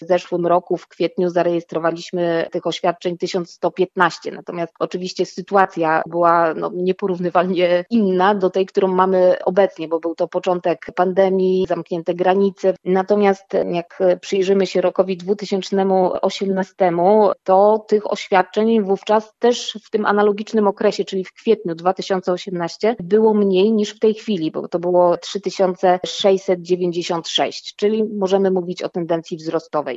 w zeszłym roku w kwietniu zarejestrowaliśmy tych oświadczeń 1115, natomiast oczywiście sytuacja była nieporównywalnie inna do tej, którą mamy obecnie, bo był to początek pandemii, zamknięte granice. Natomiast jak przyjrzymy się rokowi 2018, to tych oświadczeń wówczas też w tym analogicznym okresie, czyli w kwietniu 2018, było mniej niż w tej chwili, bo to było 3696, czyli możemy mówić o tendencji wzrostowej.